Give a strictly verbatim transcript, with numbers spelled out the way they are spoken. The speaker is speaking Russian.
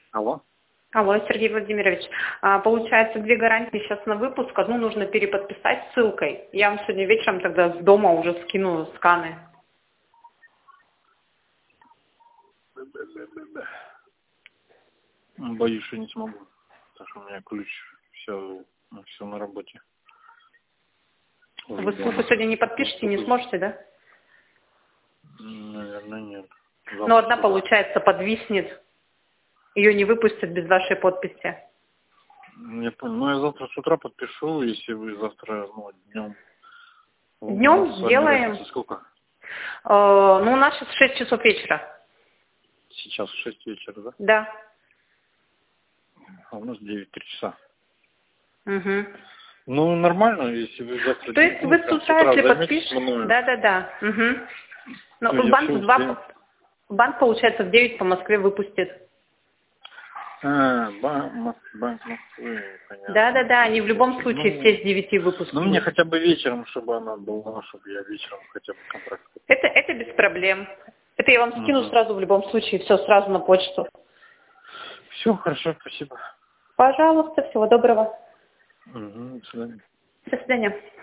Алло. Алло, Сергей Владимирович. А, Получается, две гарантии сейчас на выпуск. Одну нужно переподписать ссылкой. Я вам сегодня вечером тогда с дома уже скину сканы. Боюсь, что не смогу. Потому что у меня ключ, все, все на работе. Уже Вы дома. ссылку сегодня не подпишете, не сможете, да? Наверное, нет. Но одна, Завтра. получается, подвиснет. Ее не выпустят без вашей подписи. Я понял. Ну, я завтра с утра подпишу, если вы завтра, ну, днем. Днем сделаем. Сколько? Э, ну, у нас сейчас шесть часов вечера. Сейчас шесть вечера, да? Да. А у нас девять, три часа. Угу. Ну, нормально, если вы завтра... То есть ну, вы с прям утра, если займетесь подпишете... мною, Да, да, да. Угу. то Ну, я банк все в два... успею. Банк, получается, в девять по Москве выпустит. А, банк, Мос- банк Москвы, понятно. Да, да, да. Они в любом Ну, случае все с девяти выпуск ну, мне будет. хотя бы вечером, чтобы она была, чтобы я вечером хотя бы контракт. Это, это без проблем. Это я вам скину Угу. сразу в любом случае. Все сразу на почту. Все, хорошо, спасибо. Пожалуйста, всего доброго. Угу, до свидания. До свидания.